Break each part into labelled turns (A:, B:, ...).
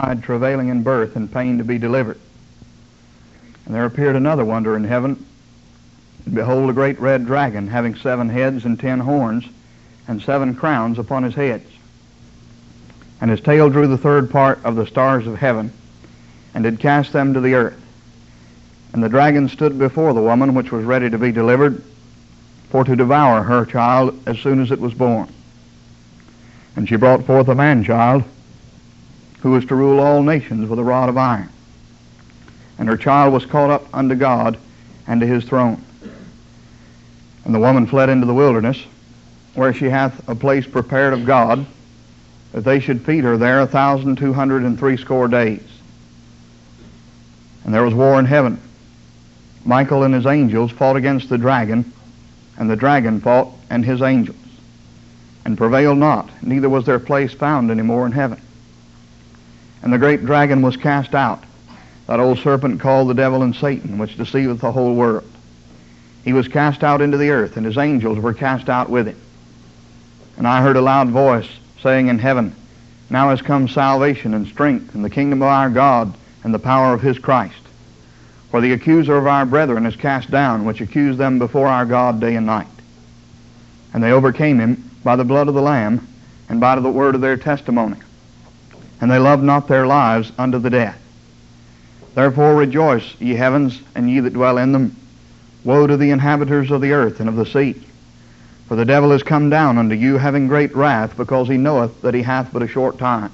A: bride travailing in birth and pain to be delivered. And there appeared another wonder in heaven. And behold, a great red dragon, having 7 heads and 10 horns, and 7 crowns upon his heads. And his tail drew the 3rd part of the stars of heaven, and did cast them to the earth. And the dragon stood before the woman which was ready to be delivered, for to devour her child as soon as it was born. And she brought forth a man-child, who was to rule all nations with a rod of iron. And her child was caught up unto God and to his throne. And the woman fled into the wilderness, where she hath a place prepared of God, that they should feed her there 1,260 days. And there was war in heaven. Michael and his angels fought against the dragon, and the dragon fought and his angels, and prevailed not, neither was their place found any more in heaven. And the great dragon was cast out, that old serpent called the devil and Satan, which deceiveth the whole world. He was cast out into the earth, and his angels were cast out with him. And I heard a loud voice saying in heaven, Now has come salvation and strength, and the kingdom of our God, and the power of his Christ. For the accuser of our brethren is cast down, which accused them before our God day and night. And they overcame him by the blood of the Lamb, and by the word of their testimony. And they loved not their lives unto the death. Therefore rejoice, ye heavens, and ye that dwell in them. Woe to the inhabitants of the earth and of the sea. For the devil is come down unto you, having great wrath, because he knoweth that he hath but a short time.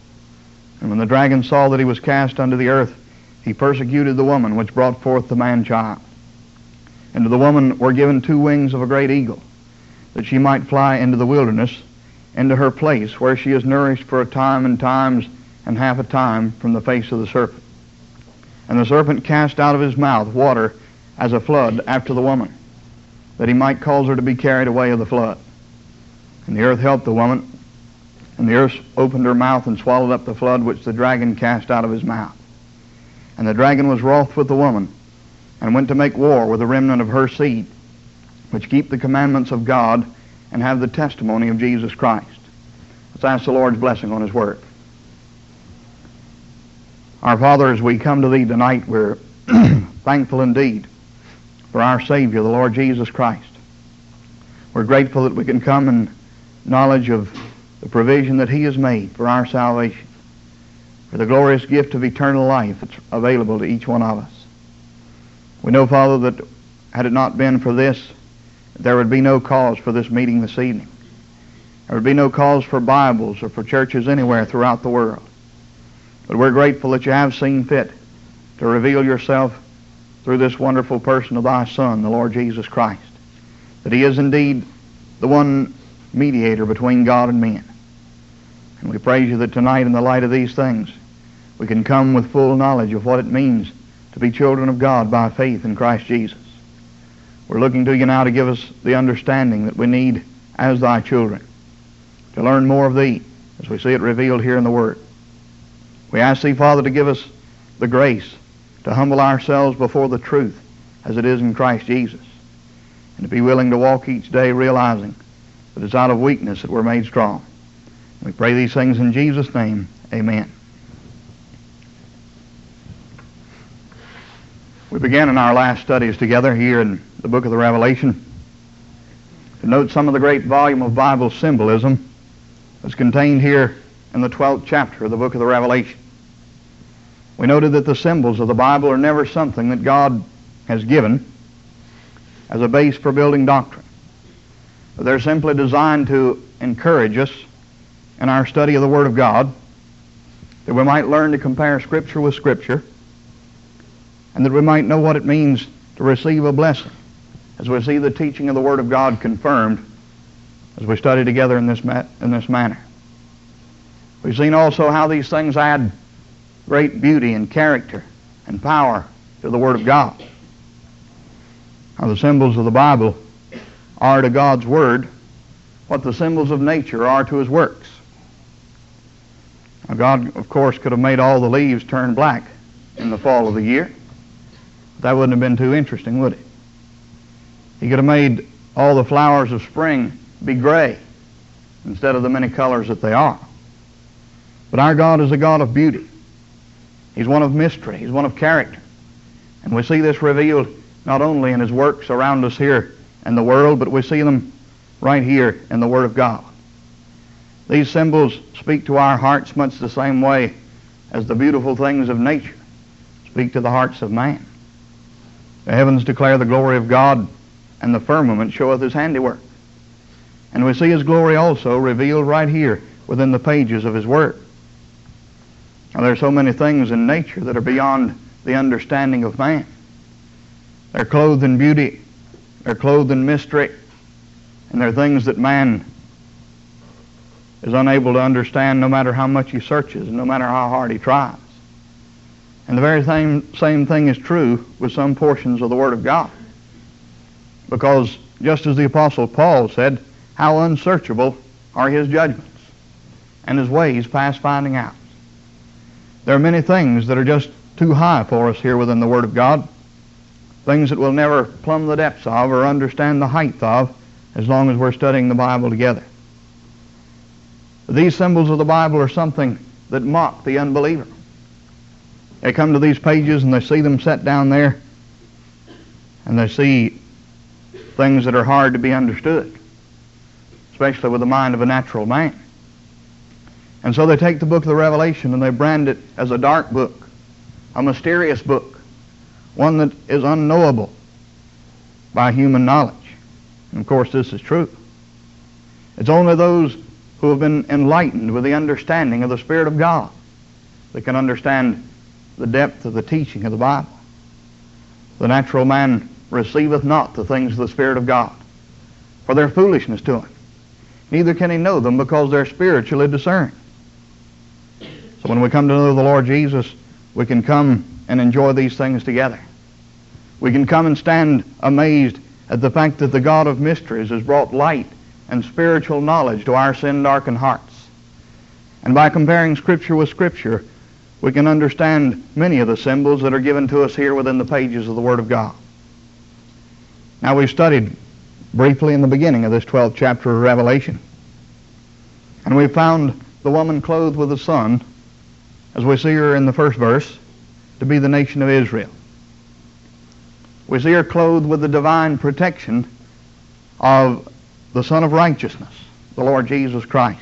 A: And when the dragon saw that he was cast unto the earth, he persecuted the woman which brought forth the man-child. And to the woman were given 2 wings of a great eagle, that she might fly into the wilderness, into her place, where she is nourished for a time and times and half a time from the face of the serpent. And the serpent cast out of his mouth water as a flood after the woman, that he might cause her to be carried away of the flood. And the earth helped the woman, and the earth opened her mouth and swallowed up the flood which the dragon cast out of his mouth. And the dragon was wroth with the woman, and went to make war with the remnant of her seed, which keep the commandments of God, and have the testimony of Jesus Christ. Let's ask the Lord's blessing on his word. Our Father, as we come to thee tonight, we're thankful indeed for our Savior, the Lord Jesus Christ. We're grateful that we can come in knowledge of the provision that he has made for our salvation, for the glorious gift of eternal life that's available to each one of us. We know, Father, that had it not been for this, there would be no cause for this meeting this evening. There would be no cause for Bibles or for churches anywhere throughout the world. But we're grateful that you have seen fit to reveal yourself through this wonderful person of thy Son, the Lord Jesus Christ, that he is indeed the one mediator between God and men. And we praise you that tonight, in the light of these things, we can come with full knowledge of what it means to be children of God by faith in Christ Jesus. We're looking to you now to give us the understanding that we need as thy children, to learn more of thee as we see it revealed here in the Word. We ask thee, Father, to give us the grace to humble ourselves before the truth as it is in Christ Jesus, and to be willing to walk each day realizing that it's out of weakness that we're made strong. We pray these things in Jesus' name. Amen. We began in our last studies together here in the book of the Revelation to note some of the great volume of Bible symbolism that's contained here in the 12th chapter of the book of the Revelation. We noted that the symbols of the Bible are never something that God has given as a base for building doctrine. But they're simply designed to encourage us in our study of the Word of God, that we might learn to compare Scripture with Scripture, and that we might know what it means to receive a blessing as we see the teaching of the Word of God confirmed as we study together in this manner. We've seen also how these things add great beauty and character and power to the Word of God. How the symbols of the Bible are to God's Word what the symbols of nature are to His works. Now, God, of course, could have made all the leaves turn black in the fall of the year. That wouldn't have been too interesting, would it? He could have made all the flowers of spring be gray instead of the many colors that they are. But our God is a God of beauty. He's one of mystery. He's one of character. And we see this revealed not only in His works around us here in the world, but we see them right here in the Word of God. These symbols speak to our hearts much the same way as the beautiful things of nature speak to the hearts of man. The heavens declare the glory of God, and the firmament showeth His handiwork. And we see His glory also revealed right here within the pages of His Word. Now, there are so many things in nature that are beyond the understanding of man. They're clothed in beauty, they're clothed in mystery, and they're things that man is unable to understand no matter how much he searches and no matter how hard he tries. And the very same thing is true with some portions of the Word of God. Because just as the Apostle Paul said, how unsearchable are His judgments and His ways past finding out. There are many things that are just too high for us here within the Word of God, things that we'll never plumb the depths of or understand the height of as long as we're studying the Bible together. These symbols of the Bible are something that mock the unbeliever. They come to these pages and they see them set down there, and they see things that are hard to be understood, especially with the mind of a natural man. And so they take the book of the Revelation and they brand it as a dark book, a mysterious book, one that is unknowable by human knowledge. And of course this is true. It's only those who have been enlightened with the understanding of the Spirit of God that can understand the depth of the teaching of the Bible. The natural man receiveth not the things of the Spirit of God, for they're foolishness to him. Neither can he know them, because they're spiritually discerned. So when we come to know the Lord Jesus, we can come and enjoy these things together. We can come and stand amazed at the fact that the God of mysteries has brought light and spiritual knowledge to our sin-darkened hearts. And by comparing Scripture with Scripture, we can understand many of the symbols that are given to us here within the pages of the Word of God. Now, we've studied briefly in the beginning of this 12th chapter of Revelation, and we've found the woman clothed with the sun, as we see her in the first verse, to be the nation of Israel. We see her clothed with the divine protection of the Son of Righteousness, the Lord Jesus Christ.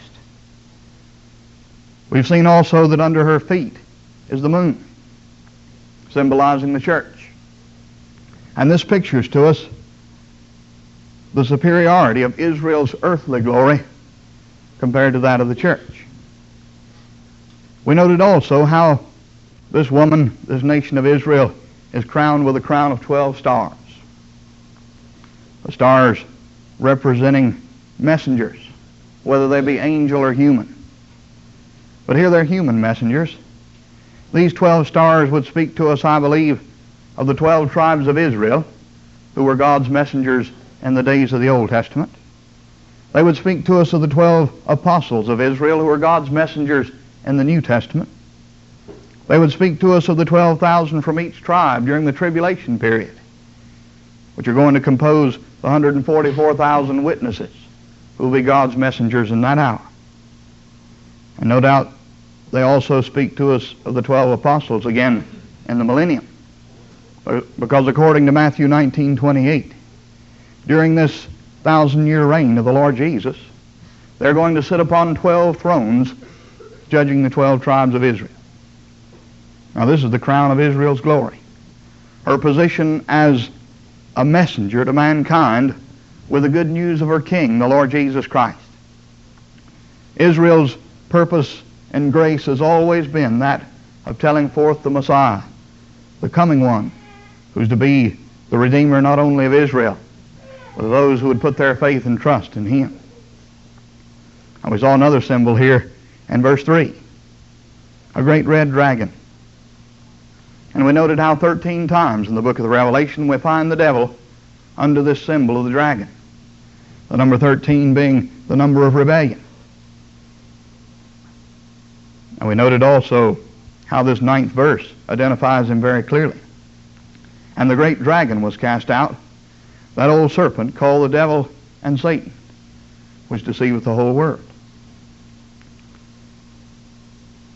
A: We've seen also that under her feet is the moon, symbolizing the church. And this pictures to us the superiority of Israel's earthly glory compared to that of the church. We noted also how this woman, this nation of Israel, is crowned with a crown of 12 stars. The stars representing messengers, whether they be angel or human. But here they're human messengers. These 12 stars would speak to us, I believe, of the 12 tribes of Israel, who were God's messengers in the days of the Old Testament. They would speak to us of the 12 apostles of Israel, who were God's messengers in the New Testament. They would speak to us of the 12,000 from each tribe during the tribulation period, which are going to compose the 144,000 witnesses who will be God's messengers in that hour. And no doubt they also speak to us of the 12 apostles again in the millennium. Because according to Matthew 19:28, during this 1,000-year reign of the Lord Jesus, they're going to sit upon 12 thrones judging the 12 tribes of Israel. Now this is the crown of Israel's glory. Her position as a messenger to mankind with the good news of her King, the Lord Jesus Christ. Israel's purpose and grace has always been that of telling forth the Messiah, the coming one, who's to be the Redeemer not only of Israel, but of those who would put their faith and trust in Him. And we saw another symbol here in verse 3, a great red dragon. And we noted how 13 times in the book of the Revelation we find the devil under this symbol of the dragon, the number 13 being the number of rebellion. And we noted also how this 9th verse identifies him very clearly. And the great dragon was cast out, that old serpent called the devil and Satan, which deceiveth the whole world.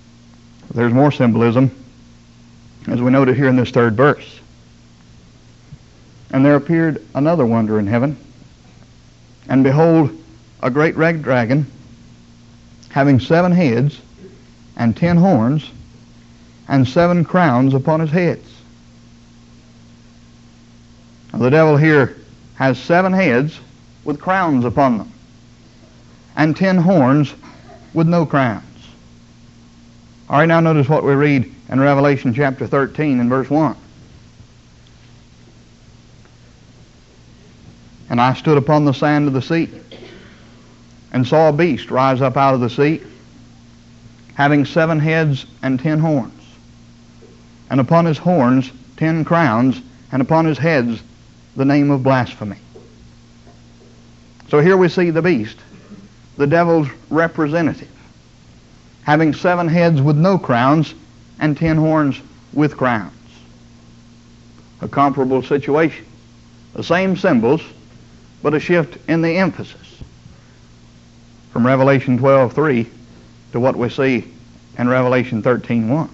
A: There's more symbolism, as we noted here in this third verse. And there appeared another wonder in heaven, and behold, a great red dragon, having 7 heads and 10 horns, and 7 crowns upon his heads. Now, the devil here has 7 heads with crowns upon them, and 10 horns with no crowns. All right, now notice what we read in Revelation chapter 13 and verse 1. And I stood upon the sand of the sea, and saw a beast rise up out of the sea, having 7 heads and 10 horns, and upon his horns 10 crowns, and upon his heads the name of blasphemy. So here we see the beast, the devil's representative, having 7 heads with no crowns and 10 horns with crowns. A comparable situation. The same symbols, but a shift in the emphasis from Revelation 12:3 to what we see in Revelation 13:1.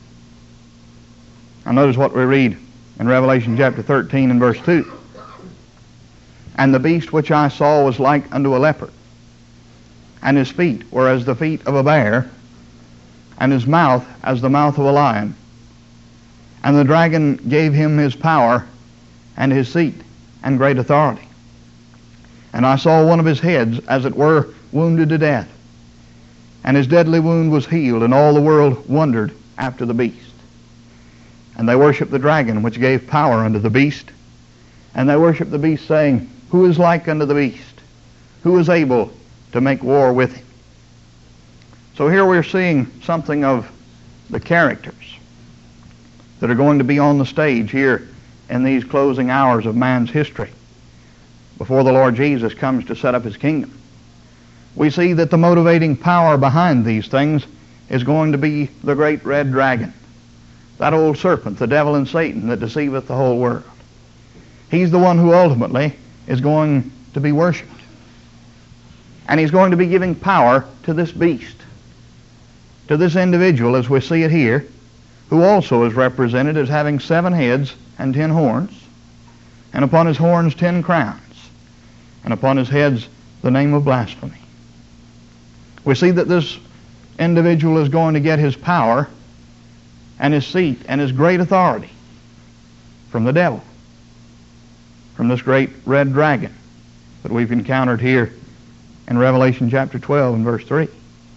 A: Now notice what we read in Revelation chapter 13 and verse 2. And the beast which I saw was like unto a leopard, and his feet were as the feet of a bear, and his mouth as the mouth of a lion. And the dragon gave him his power and his seat and great authority. And I saw one of his heads, as it were, wounded to death. And his deadly wound was healed, and all the world wondered after the beast. And they worshiped the dragon, which gave power unto the beast. And they worshiped the beast, saying, Who is like unto the beast? Who is able to make war with him? So here we're seeing something of the characters that are going to be on the stage here in these closing hours of man's history before the Lord Jesus comes to set up his kingdom. We see that the motivating power behind these things is going to be the great red dragon, that old serpent, the devil and Satan that deceiveth the whole world. He's the one who ultimately is going to be worshipped. And he's going to be giving power to this beast, to this individual as we see it here, who also is represented as having 7 heads and 10 horns, and upon his horns 10 crowns, and upon his heads the name of blasphemy. We see that this individual is going to get his power and his seat and his great authority from the devil, from this great red dragon that we've encountered here in Revelation chapter 12 and verse 3.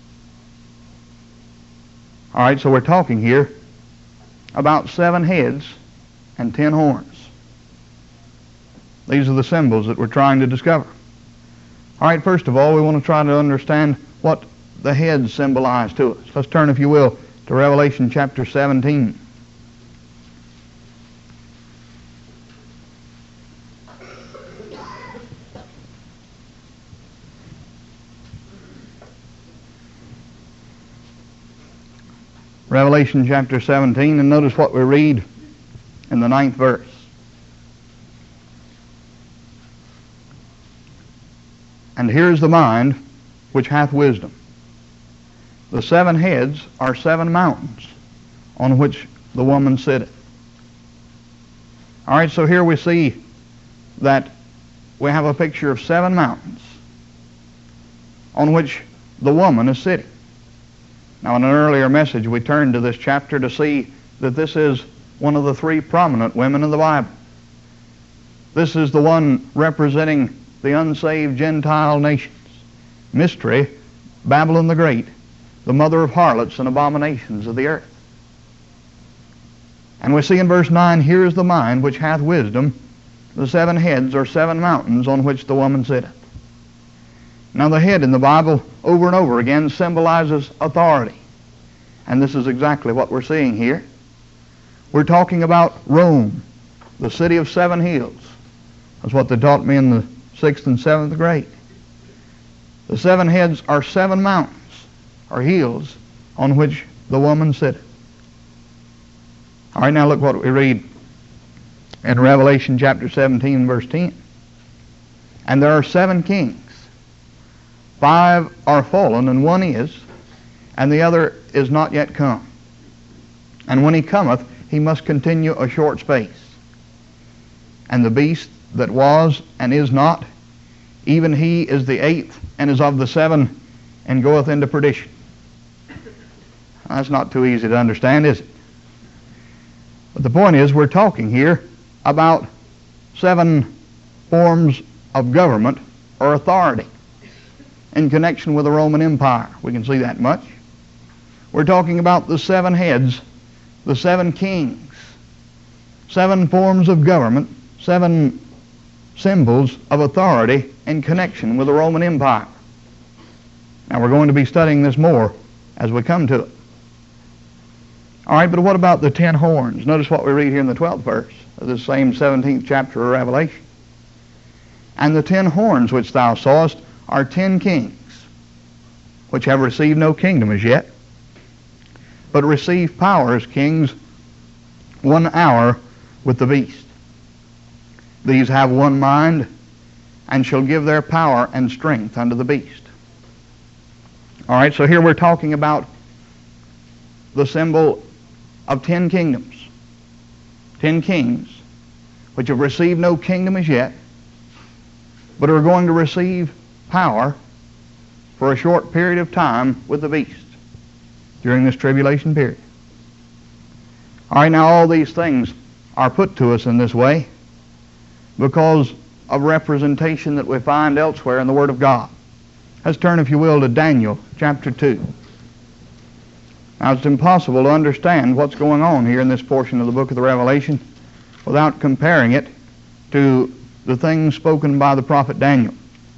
A: All right, so we're talking here about 7 heads and 10 horns. These are the symbols that we're trying to discover. All right, first of all, we want to try to understand what the heads symbolize to us. Let's turn, if you will, to Revelation chapter 17. Revelation chapter 17, and notice what we read in the 9th verse. And here's the mind which hath wisdom. The 7 heads are 7 mountains on which the woman sitteth. All right, so here we see that we have a picture of 7 mountains on which the woman is sitting. Now, in an earlier message, we turned to this chapter to see that this is one of the 3 prominent women in the Bible. This is the one representing the unsaved Gentile nations. Mystery, Babylon the Great, the mother of harlots and abominations of the earth. And we see in verse 9, here is the mind which hath wisdom. The 7 heads are 7 mountains on which the woman sitteth. Now the head in the Bible over and over again symbolizes authority. And this is exactly what we're seeing here. We're talking about Rome, the city of 7 hills. That's what they taught me in the 6th and 7th grade. The 7 heads are 7 mountains, or hills, on which the woman sitteth. All right, now look what we read in Revelation chapter 17, verse 10. And there are 7 kings. 5 are fallen, and one is, and the other is not yet come. And when he cometh, he must continue a short space. And the beast that was and is not, even he is the eighth, and is of the seven, and goeth into perdition. That's not too easy to understand, is it? But the point is, we're talking here about 7 forms of government or authority in connection with the Roman Empire. We can see that much. We're talking about the 7 heads, the 7 kings, 7 forms of government, 7 symbols of authority in connection with the Roman Empire. Now we're going to be studying this more as we come to it. All right, but what about the 10 horns? Notice what we read here in the 12th verse of this same 17th chapter of Revelation. And the 10 horns which thou sawest are 10 kings, which have received no kingdom as yet, but receive power as kings 1 hour with the beast. These have one mind, and shall give their power and strength unto the beast. All right, so here we're talking about the symbol of 10 kingdoms, 10 kings, which have received no kingdom as yet, but are going to receive power for a short period of time with the beast during this tribulation period. All right, now all these things are put to us in this way because of representation that we find elsewhere in the Word of God. Let's turn, if you will, to Daniel chapter 2. Now, it's impossible to understand what's going on here in this portion of the book of the Revelation without comparing it to the things spoken by the prophet Daniel.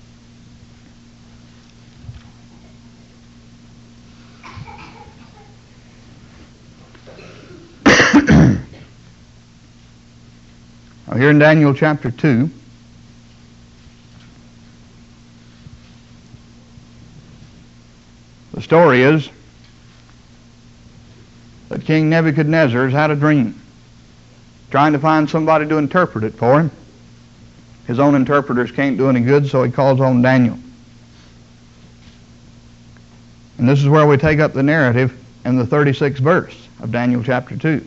A: Now, here in Daniel chapter 2, the story is that King Nebuchadnezzar has had a dream, trying to find somebody to interpret it for him. His own interpreters can't do any good, so he calls on Daniel. And this is where we take up the narrative in the 36th verse of Daniel chapter 2.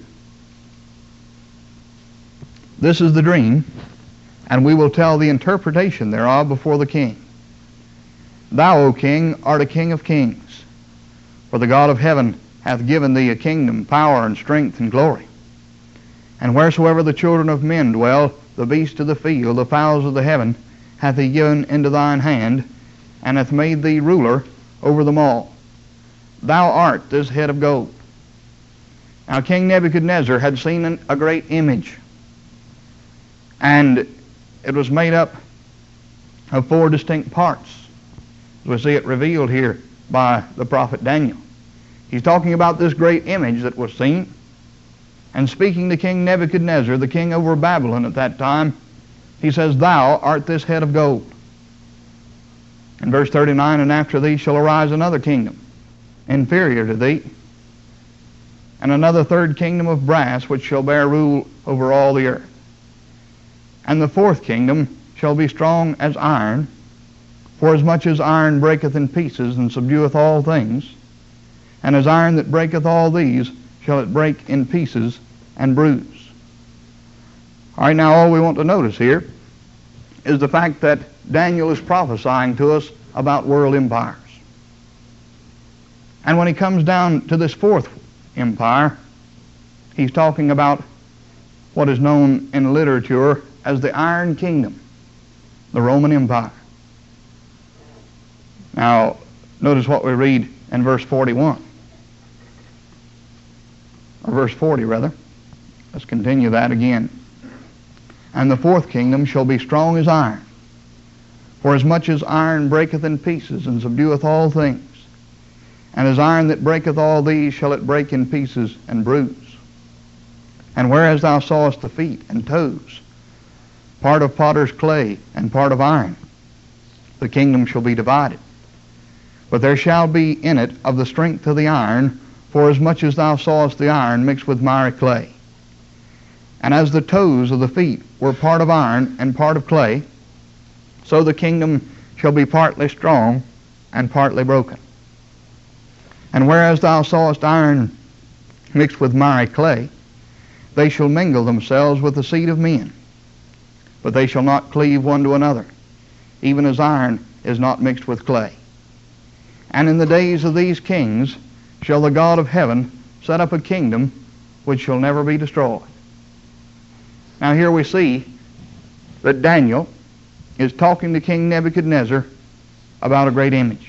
A: This is the dream, and we will tell the interpretation thereof before the king. Thou, O king, art a king of kings, for the God of heaven hath given thee a kingdom, power, and strength, and glory. And wheresoever the children of men dwell, the beasts of the field, the fowls of the heaven, hath he given into thine hand, and hath made thee ruler over them all. Thou art this head of gold. Now King Nebuchadnezzar had seen a great image, and it was made up of 4 distinct parts. We see it revealed here by the prophet Daniel. He's talking about this great image that was seen, and speaking to King Nebuchadnezzar, the king over Babylon at that time, he says, Thou art this head of gold. In verse 39, and after thee shall arise another kingdom, inferior to thee, and another 3rd kingdom of brass, which shall bear rule over all the earth. And the 4th kingdom shall be strong as iron, for as much as iron breaketh in pieces and subdueth all things, and as iron that breaketh all these shall it break in pieces and bruise. All right, now all we want to notice here is the fact that Daniel is prophesying to us about world empires. And when he comes down to this 4th empire, he's talking about what is known in literature as the Iron Kingdom, the Roman Empire. Now, notice what we read in verse 41. Or verse 40, rather. Let's continue that again. And the 4th kingdom shall be strong as iron, for as much as iron breaketh in pieces and subdueth all things, and as iron that breaketh all these shall it break in pieces and bruise. And whereas thou sawest the feet and toes, part of potter's clay and part of iron, the kingdom shall be divided. But there shall be in it of the strength of the iron, for as much as thou sawest the iron mixed with miry clay. And as the toes of the feet were part of iron and part of clay, so the kingdom shall be partly strong and partly broken. And whereas thou sawest iron mixed with miry clay. They shall mingle themselves with the seed of men, but they shall not cleave one to another, even as iron is not mixed with clay. And in the days of these kings shall the God of heaven set up a kingdom which shall never be destroyed. Now here we see that Daniel is talking to King Nebuchadnezzar about a great image.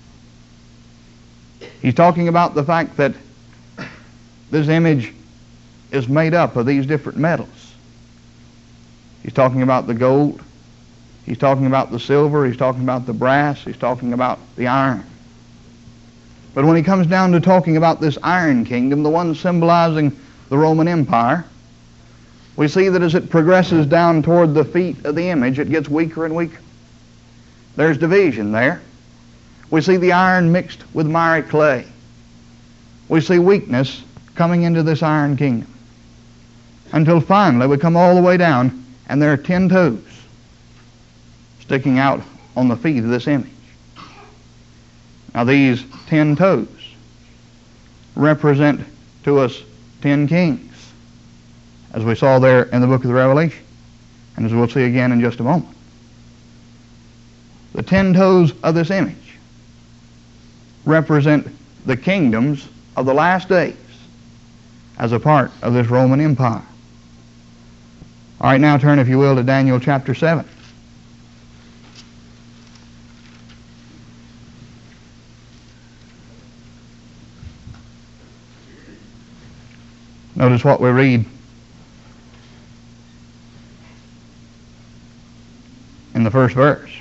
A: He's talking about the fact that this image is made up of these different metals. He's talking about the gold, he's talking about the silver, he's talking about the brass, he's talking about the iron. But when he comes down to talking about this iron kingdom, the one symbolizing the Roman Empire, we see that as it progresses down toward the feet of the image, it gets weaker and weaker. There's division there. We see the iron mixed with miry clay. We see weakness coming into this iron kingdom, until finally we come all the way down and there are 10 toes sticking out on the feet of this image. Now these 10 toes represent to us 10 kings, as we saw there in the book of the Revelation, and as we'll see again in just a moment. The 10 toes of this image represent the kingdoms of the last days as a part of this Roman Empire. All right, now turn, if you will, to Daniel chapter 7. Notice what we read in the first verse.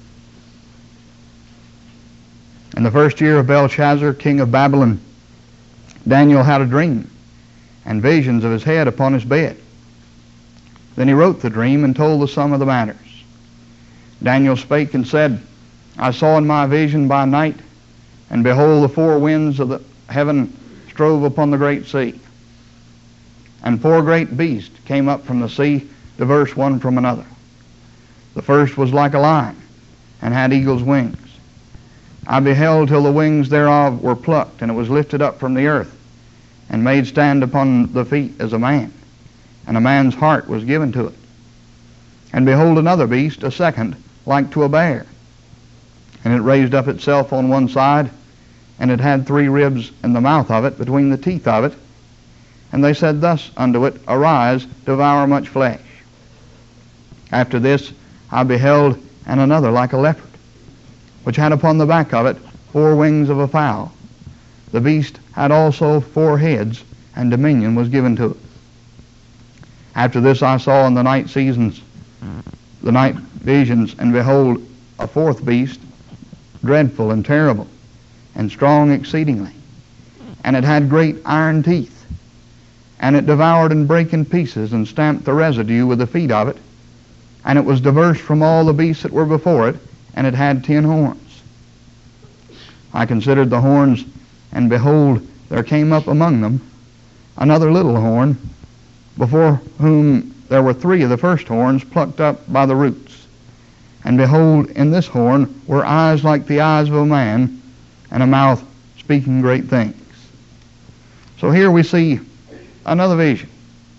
A: In the first year of Belshazzar, king of Babylon, Daniel had a dream and visions of his head upon his bed. Then he wrote the dream and told the sum of the matters. Daniel spake and said, I saw in my vision by night, and behold, the 4 winds of the heaven strove upon the great sea. And 4 great beasts came up from the sea, diverse one from another. The first was like a lion, and had eagle's wings. I beheld till the wings thereof were plucked, and it was lifted up from the earth, and made stand upon the feet as a man, and a man's heart was given to it. And behold, another beast, a second, like to a bear. And it raised up itself on one side, and it had 3 ribs in the mouth of it, between the teeth of it. And they said thus unto it, Arise, devour much flesh. After this I beheld and another like a leopard, which had upon the back of it 4 wings of a fowl. The beast had also 4 heads, and dominion was given to it. After this I saw in the night seasons, the night visions, and behold, a 4th beast, dreadful and terrible, and strong exceedingly. And it had great iron teeth. And it devoured and brake in pieces, and stamped the residue with the feet of it. And it was diverse from all the beasts that were before it, and it had 10 horns. I considered the horns, and behold, there came up among them another little horn, before whom there were 3 of the first horns plucked up by the roots. And behold, in this horn were eyes like the eyes of a man, and a mouth speaking great things. So here we see another vision,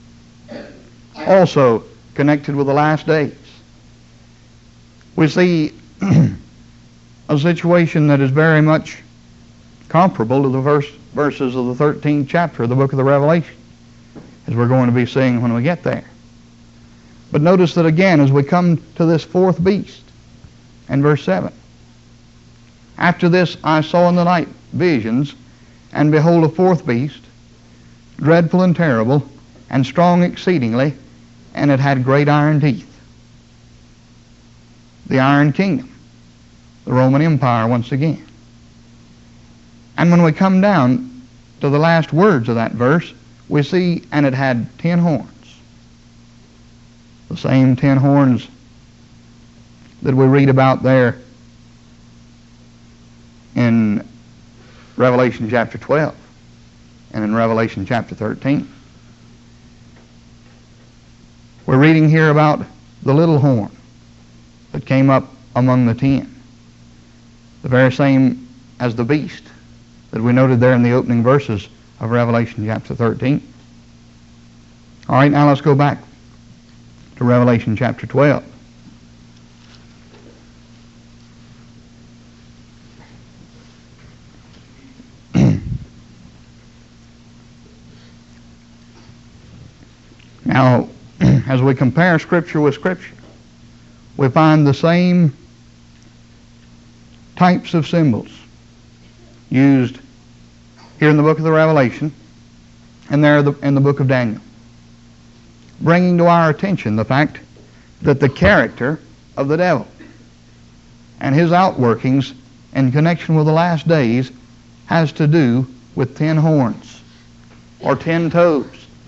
A: also connected with the last days. We see a situation that is very much comparable to the verses of the 13th chapter of the book of the Revelation, as we're going to be seeing when we get there. But notice that again, as we come to this 4th beast, in verse 7, after this I saw in the night visions, and behold, a 4th beast, dreadful and terrible, and strong exceedingly, and it had great iron teeth. The iron kingdom, the Roman Empire once again. And when we come down to the last words of that verse, we see, and it had 10 horns. The same 10 horns that we read about there in Revelation chapter 12 and in Revelation chapter 13. We're reading here about the little horn that came up among the 10. The very same as the beast that we noted there in the opening verses of Revelation chapter 13. All right, now let's go back to Revelation chapter 12. Now, as we compare Scripture with Scripture, we find the same types of symbols used here in the book of the Revelation and there in the book of Daniel, bringing to our attention the fact that the character of the devil and his outworkings in connection with the last days has to do with 10 horns or 10 toes,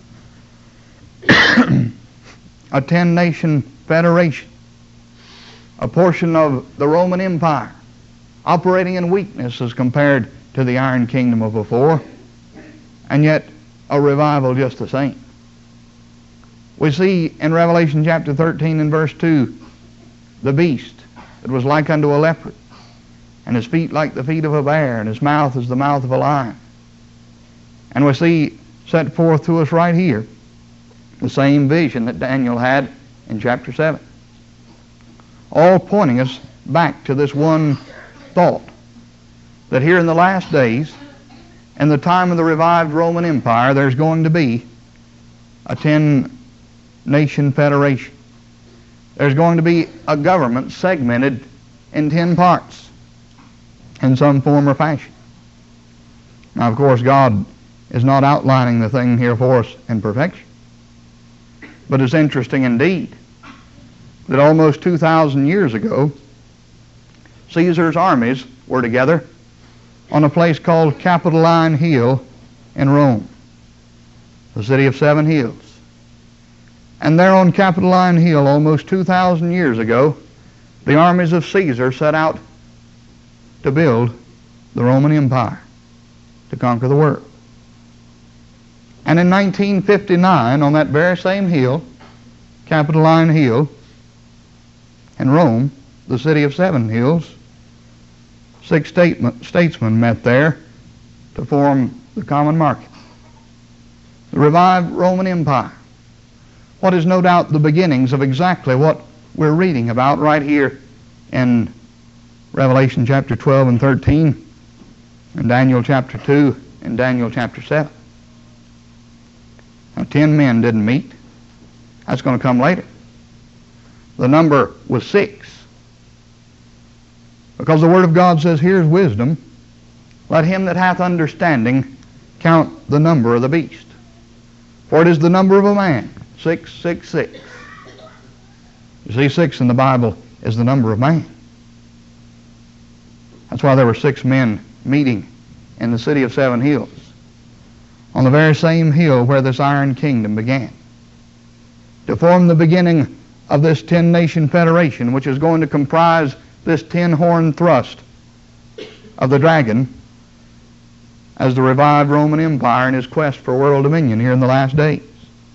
A: a 10-nation federation, a portion of the Roman Empire operating in weakness as compared to the Iron Kingdom of before, and yet a revival just the same. We see in Revelation chapter 13 and verse 2 the beast that was like unto a leopard, and his feet like the feet of a bear, and his mouth is the mouth of a lion. And we see set forth to us right here the same vision that Daniel had in chapter 7, all pointing us back to this one thought, that here in the last days, in the time of the revived Roman Empire, there's going to be a 10-nation federation. There's going to be a government segmented in 10 parts in some form or fashion. Now, of course, God is not outlining the thing here for us in perfection. But it's interesting indeed that almost 2,000 years ago, Caesar's armies were together on a place called Capitoline Hill in Rome, the city of 7 hills. And there on Capitoline Hill, almost 2,000 years ago, the armies of Caesar set out to build the Roman Empire, to conquer the world. And in 1959, on that very same hill, Capitoline Hill, in Rome, the city of 7 hills, 6 statesmen met there to form the common market, the revived Roman Empire. What is no doubt the beginnings of exactly what we're reading about right here in Revelation chapter 12 and 13, and Daniel chapter 2, and Daniel chapter 7. Now, 10 men didn't meet. That's going to come later. The number was 6. Because the Word of God says, here's wisdom. Let him that hath understanding count the number of the beast. For it is the number of a man, 666. You see, 6 in the Bible is the number of man. That's why there were 6 men meeting in the city of 7 hills, on the very same hill where this Iron Kingdom began, to form the beginning of this 10-nation federation, which is going to comprise this 10-horn thrust of the dragon as the revived Roman Empire in his quest for world dominion here in the last days.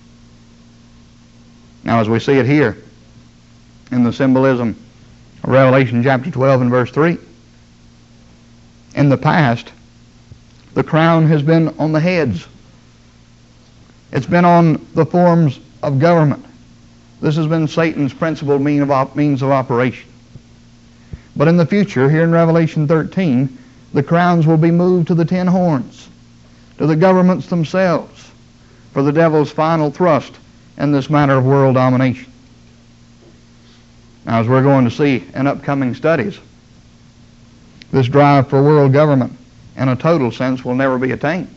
A: Now, as we see it here in the symbolism of Revelation chapter 12 and verse 3, in the past, the crown has been on the heads. It's been on the forms of government. This has been Satan's principal means of operation. But in the future, here in Revelation 13, the crowns will be moved to the 10 horns, to the governments themselves, for the devil's final thrust in this matter of world domination. Now, as we're going to see in upcoming studies, this drive for world government in a total sense will never be attained.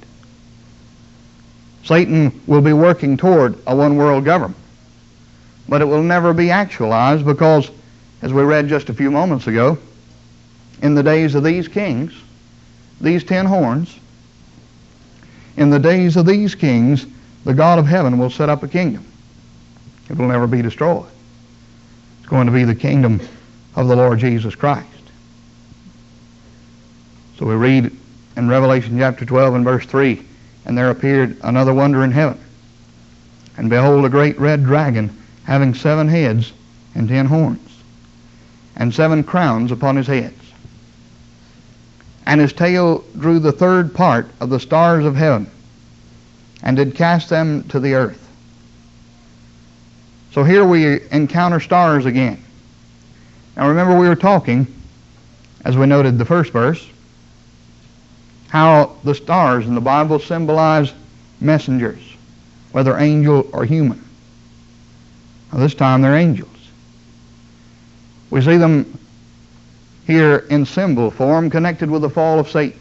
A: Satan will be working toward a one world government, but it will never be actualized because, as we read just a few moments ago, in the days of these kings, these 10 horns, in the days of these kings, the God of heaven will set up a kingdom. It will never be destroyed. It's going to be the kingdom of the Lord Jesus Christ. So we read in Revelation chapter 12 and verse 3, and there appeared another wonder in heaven. And behold, a great red dragon, having 7 heads and 10 horns, and 7 crowns upon his heads. And his tail drew the 1/3 part of the stars of heaven, and did cast them to the earth. So here we encounter stars again. Now remember, we were talking, as we noted the first verse, how the stars in the Bible symbolize messengers, whether angel or human. Now this time they're angels. We see them here in symbol form connected with the fall of Satan.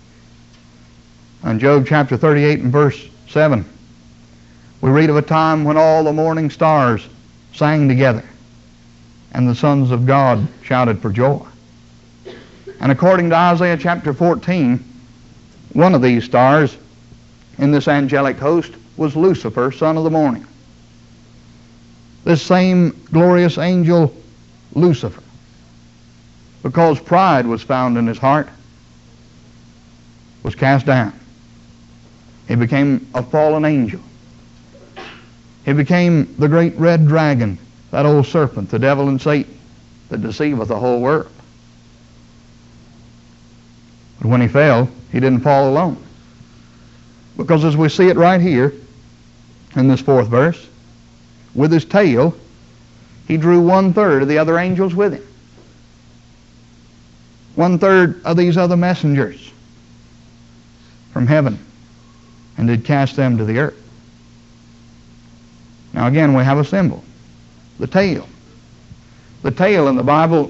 A: In Job chapter 38 and verse 7, we read of a time when all the morning stars sang together and the sons of God shouted for joy. And according to Isaiah chapter 14, one of these stars in this angelic host was Lucifer, son of the morning. This same glorious angel, Lucifer, because pride was found in his heart, was cast down. He became a fallen angel. He became the great red dragon, that old serpent, the devil and Satan, that deceiveth the whole world. But when he fell, he didn't fall alone. Because as we see it right here in this fourth verse, with his tail, he drew 1/3 of the other angels with him. 1/3 of these other messengers from heaven, and did cast them to the earth. Now again, we have a symbol, the tail. The tail in the Bible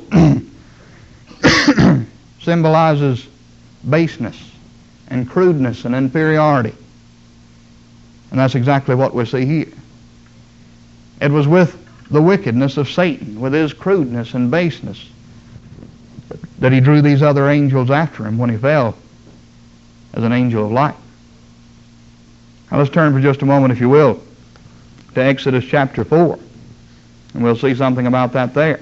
A: symbolizes baseness and crudeness and inferiority. And that's exactly what we see here. It was with the wickedness of Satan, with his crudeness and baseness, that he drew these other angels after him when he fell as an angel of light. Now let's turn for just a moment, if you will, to Exodus chapter 4, and we'll see something about that there.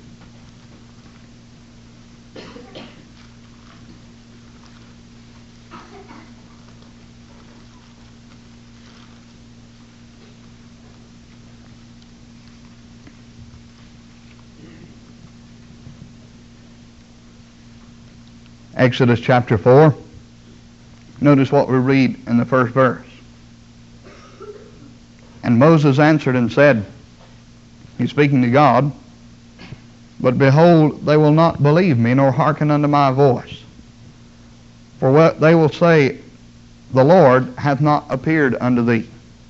A: Exodus chapter 4. Notice what we read in the first verse. And Moses answered and said, he's speaking to God, but behold, they will not believe me, nor hearken unto my voice. For what they will say, the Lord hath not appeared unto thee.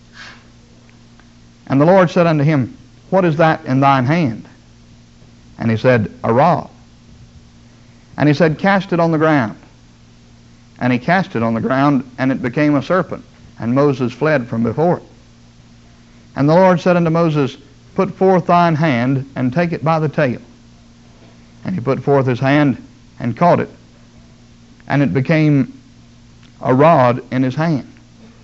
A: And the Lord said unto him, what is that in thine hand? And he said, a rod. And he said, cast it on the ground. And he cast it on the ground, and it became a serpent, and Moses fled from before it. And the Lord said unto Moses, put forth thine hand, and take it by the tail. And he put forth his hand, and caught it, and it became a rod in his hand.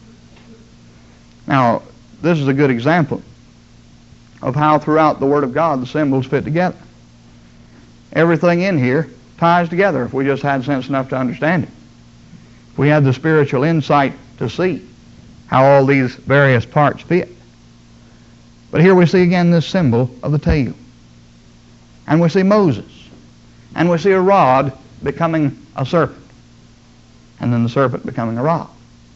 A: Now, this is a good example of how throughout the Word of God the symbols fit together. Everything in here ties together if we just had sense enough to understand it. If we had the spiritual insight to see how all these various parts fit. But here we see again this symbol of the tail. And we see Moses. And we see a rod becoming a serpent. And then the serpent becoming a rod.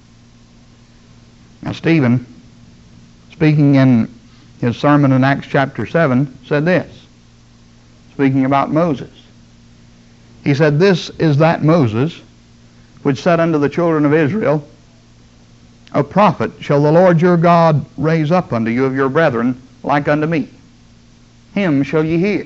A: Now Stephen, speaking in his sermon in Acts chapter 7, said this, speaking about Moses. He said, this is that Moses which said unto the children of Israel, a prophet shall the Lord your God raise up unto you of your brethren like unto me. Him shall ye hear.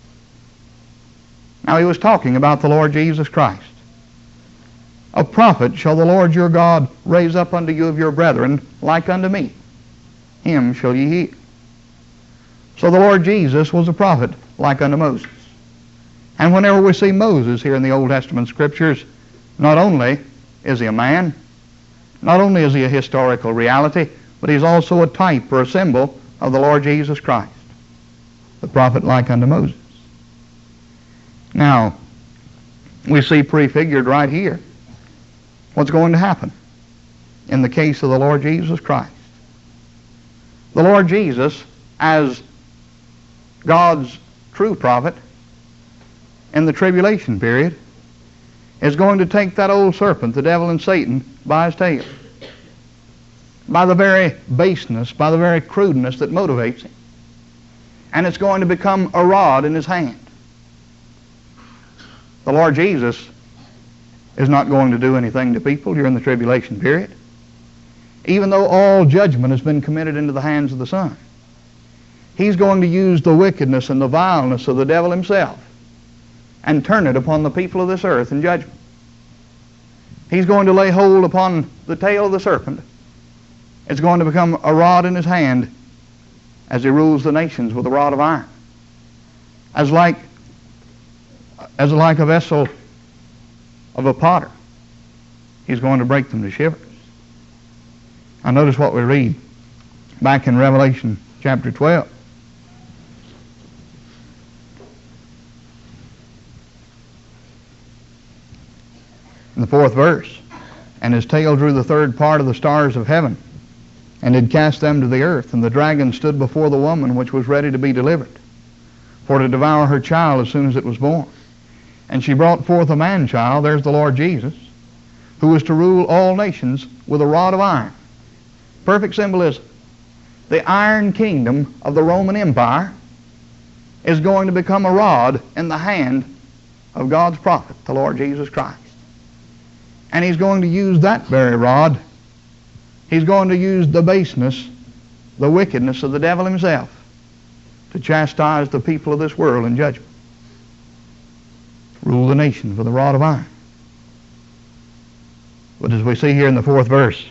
A: Now he was talking about the Lord Jesus Christ. A prophet shall the Lord your God raise up unto you of your brethren like unto me. Him shall ye hear. So the Lord Jesus was a prophet like unto Moses. And whenever we see Moses here in the Old Testament Scriptures, not only is he a man, not only is he a historical reality, but he's also a type or a symbol of the Lord Jesus Christ, the prophet like unto Moses. Now, we see prefigured right here what's going to happen in the case of the Lord Jesus Christ. The Lord Jesus, as God's true prophet in the tribulation period, is going to take that old serpent, the devil and Satan, by his tail. by the very baseness, by the very crudeness that motivates him. And it's going to become a rod in his hand. The Lord Jesus is not going to do anything to people during the tribulation period, even though all judgment has been committed into the hands of the Son. He's going to use the wickedness and the vileness of the devil himself and turn it upon the people of this earth in judgment. He's going to lay hold upon the tail of the serpent. It's going to become a rod in his hand as he rules the nations with a rod of iron. As like a vessel of a potter, he's going to break them to shivers. Now notice what we read back in Revelation chapter 12. In the 4th verse, and his tail drew the third part of the stars of heaven, and did cast them to the earth. And the dragon stood before the woman which was ready to be delivered, for to devour her child as soon as it was born. And she brought forth a man-child, there's the Lord Jesus, who was to rule all nations with a rod of iron. Perfect symbolism. The iron kingdom of the Roman Empire is going to become a rod in the hand of God's prophet, the Lord Jesus Christ. And he's going to use that very rod. He's going to use the baseness, the wickedness of the devil himself to chastise the people of this world in judgment. Rule the nations with a rod of iron. But as we see here in the 4th verse,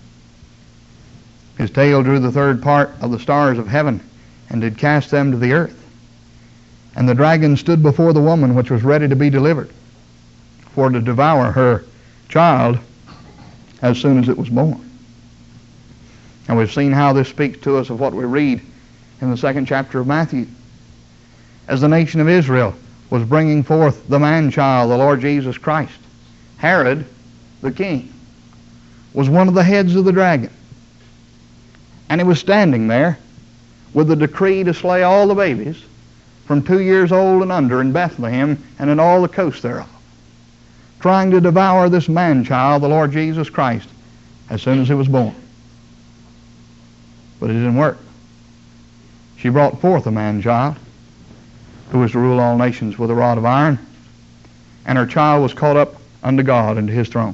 A: his tail drew the third part of the stars of heaven, and did cast them to the earth. And the dragon stood before the woman which was ready to be delivered, for to devour her child as soon as it was born. And we've seen how this speaks to us of what we read in the 2nd chapter of Matthew. As the nation of Israel was bringing forth the man-child, the Lord Jesus Christ, Herod, the king, was one of the heads of the dragon. And he was standing there with the decree to slay all the babies from 2 years old and under in Bethlehem and in all the coasts thereof, trying to devour this man-child, the Lord Jesus Christ, as soon as he was born. But it didn't work. She brought forth a man-child who was to rule all nations with a rod of iron, and her child was caught up unto God and to his throne.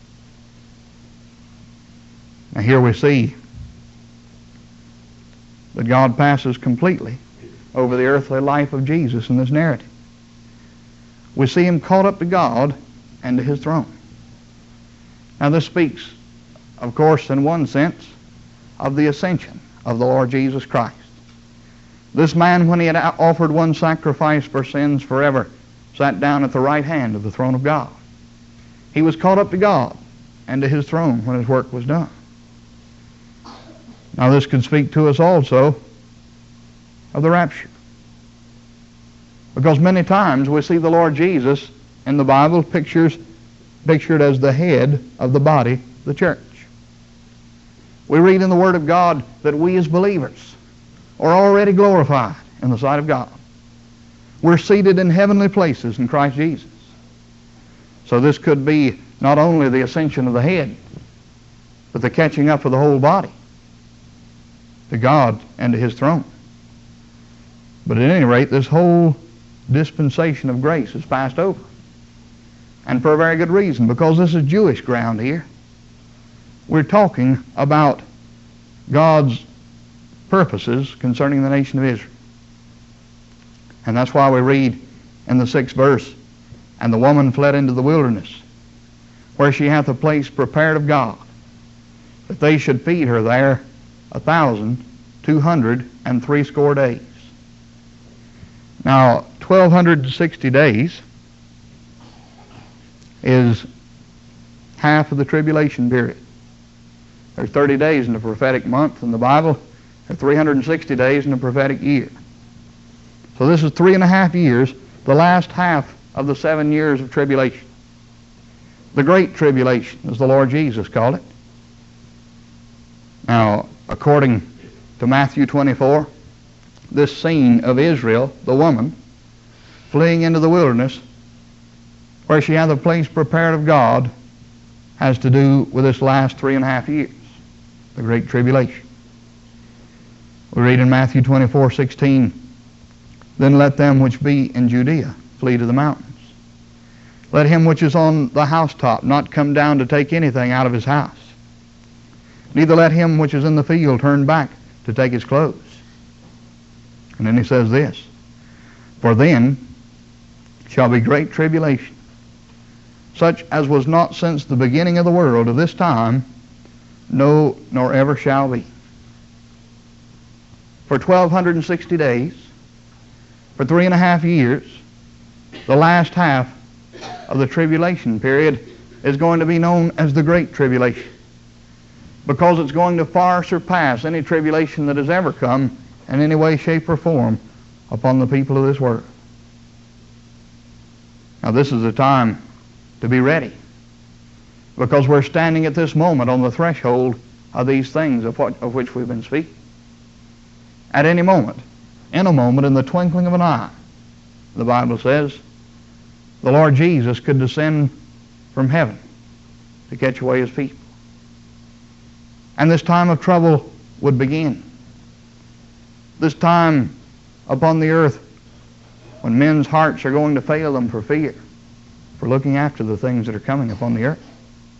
A: Now here we see that God passes completely over the earthly life of Jesus in this narrative. We see him caught up to God and to his throne. Now this speaks, of course, in one sense, of the ascension of the Lord Jesus Christ. This man, when he had offered one sacrifice for sins forever, sat down at the right hand of the throne of God. He was caught up to God and to his throne when his work was done. Now this could speak to us also of the rapture, because many times we see the Lord Jesus in the Bible pictured as the head of the body, the church. We read in the Word of God that we as believers are already glorified in the sight of God. We're seated in heavenly places in Christ Jesus. So this could be not only the ascension of the head, but the catching up of the whole body to God and to his throne. But at any rate, this whole dispensation of grace is passed over. And for a very good reason, because this is Jewish ground here. We're talking about God's purposes concerning the nation of Israel. And that's why we read in the 6th verse, and the woman fled into the wilderness, where she hath a place prepared of God, that they should feed her there 1,260 days. Now, 1,260 days is half of the tribulation period. There are 30 days in the prophetic month in the Bible. There are 360 days in the prophetic year. So this is 3.5 years, the last half of the 7 years of tribulation. The Great Tribulation, as the Lord Jesus called it. Now, according to Matthew 24, this scene of Israel, the woman, fleeing into the wilderness, where she hath a place prepared of God, has to do with this last 3.5 years. the Great Tribulation. We read in Matthew 24:16, "Then let them which be in Judea flee to the mountains. Let him which is on the housetop not come down to take anything out of his house. Neither let him which is in the field turn back to take his clothes." And then he says this, "For then shall be great tribulation, such as was not since the beginning of the world to this time, no, nor ever shall be." For 1260 days, for 3.5 years, the last half of the tribulation period is going to be known as the Great Tribulation, because it's going to far surpass any tribulation that has ever come in any way, shape, or form upon the people of this world. Now this is the time to be ready, because we're standing at this moment on the threshold of these things of which we've been speaking. At any moment, in a moment, in the twinkling of an eye, the Bible says, the Lord Jesus could descend from heaven to catch away his people. And this time of trouble would begin. This time upon the earth when men's hearts are going to fail them for fear, for looking after the things that are coming upon the earth.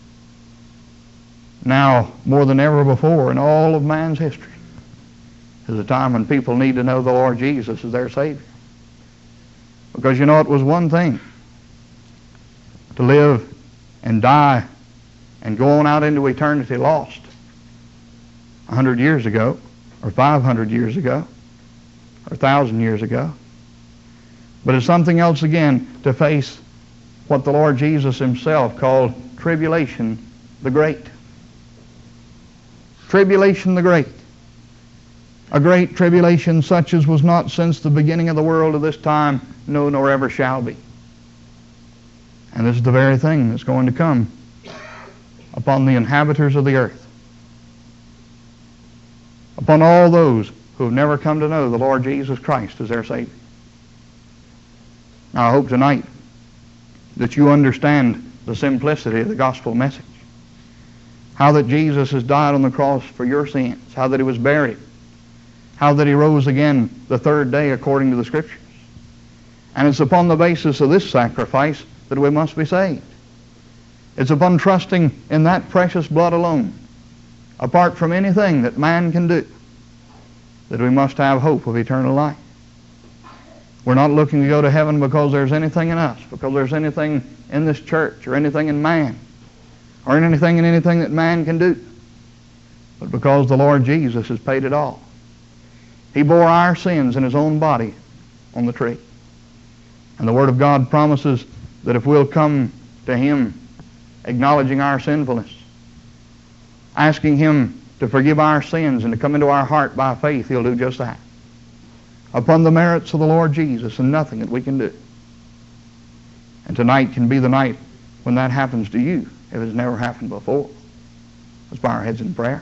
A: Now, more than ever before in all of man's history, is a time when people need to know the Lord Jesus as their Savior. Because you know, it was one thing to live and die and go on out into eternity lost 100 years ago, or 500 years ago, or 1,000 years ago. But it's something else again to face what the Lord Jesus himself called tribulation the great. Tribulation the great. A great tribulation such as was not since the beginning of the world to this time, no, nor ever shall be. And this is the very thing that's going to come upon the inhabitants of the earth, upon all those who have never come to know the Lord Jesus Christ as their Savior. Now I hope tonight that you understand the simplicity of the gospel message. How that Jesus has died on the cross for your sins, how that he was buried, how that he rose again the third day according to the Scriptures. And it's upon the basis of this sacrifice that we must be saved. It's upon trusting in that precious blood alone, apart from anything that man can do, that we must have hope of eternal life. We're not looking to go to heaven because there's anything in us, because there's anything in this church, or anything in man, or anything that man can do, but because the Lord Jesus has paid it all. He bore our sins in his own body on the tree. And the Word of God promises that if we'll come to him acknowledging our sinfulness, asking him to forgive our sins and to come into our heart by faith, he'll do just that. Upon the merits of the Lord Jesus and nothing that we can do. And tonight can be the night when that happens to you, if it's never happened before. Let's bow our heads in prayer.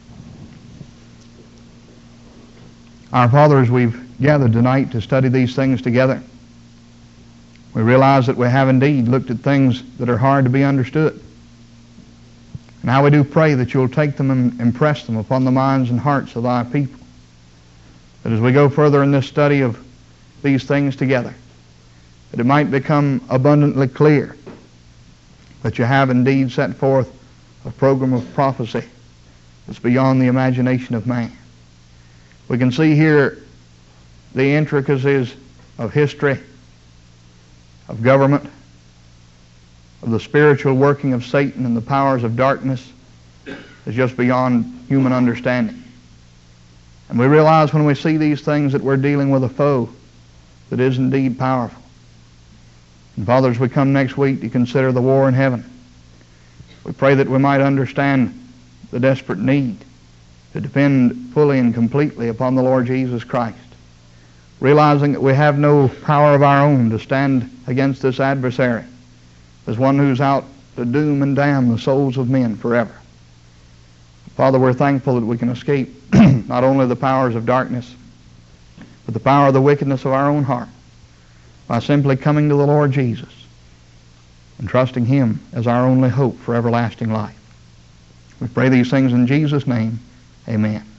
A: Our Father, as we've gathered tonight to study these things together, we realize that we have indeed looked at things that are hard to be understood. And how we do pray that you'll take them and impress them upon the minds and hearts of thy people. That as we go further in this study of these things together, that it might become abundantly clear that you have indeed set forth a program of prophecy that's beyond the imagination of man. We can see here the intricacies of history, of government, of the spiritual working of Satan and the powers of darkness is just beyond human understanding. And we realize when we see these things that we're dealing with a foe that is indeed powerful. And Father, as we come next week to consider the war in heaven, we pray that we might understand the desperate need to depend fully and completely upon the Lord Jesus Christ, realizing that we have no power of our own to stand against this adversary as one who's out to doom and damn the souls of men forever. Father, we're thankful that we can escape not only the powers of darkness, but the power of the wickedness of our own heart by simply coming to the Lord Jesus and trusting him as our only hope for everlasting life. We pray these things in Jesus' name. Amen.